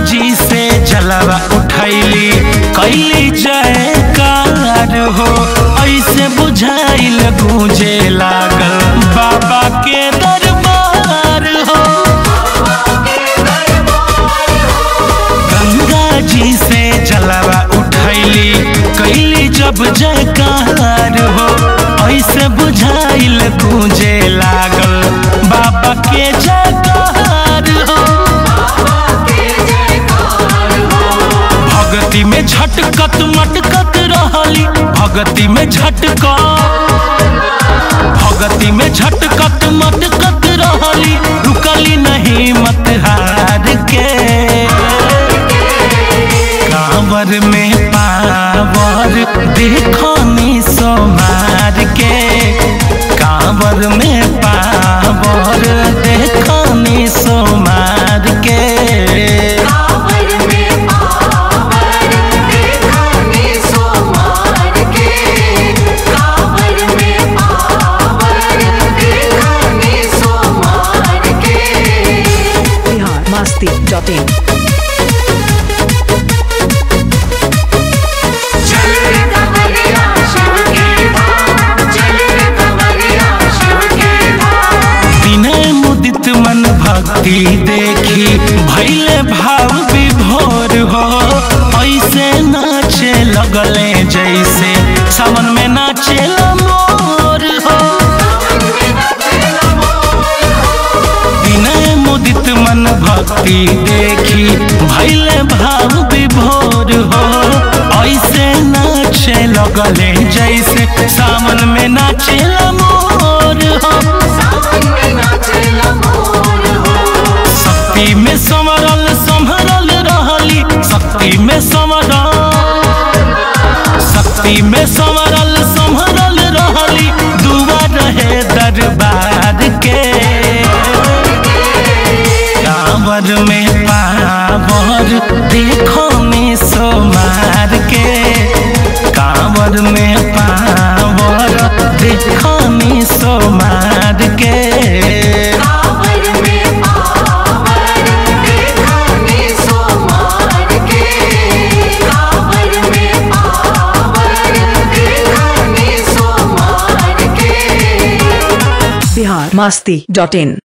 जी से जलवा उठैली कैली जयकार हो। ऐसे बुझाइल गूंजे लागल बाबा के दरबार हो। गंगा जी से जलवा उठैली कैली जब जयकार हो। ऐसे बुझाइल गूंजे लागल बाबा के जयकार हो। भगती में झटकत मटकत रहली, भगती में झटकत मटकत रहली, रुकली नहीं मत हार के। कांवर में पावर देखनी सोमार के, कांवर में पावर देखनी सोमार के। masti.in बिना मुदित मन भक्ति देखी भैले भाव विभोर हो। ऐसे नाचे लगले जैसे सावन में नाचे मोर हो। बिना मुदित मन भक्ति देखी भैले भाव विभोर हो। ऐसे नाचे लगले जैसे सावन में नाचे मोर हो। शक्ति में संवरल संभरल रहली, शक्ति में संवरल संभरल रहली, दुआ रहे दरबार के। कांवर में पावर देखनी सोमार के, कांवर में पावर देखनी सोमार के। masti.in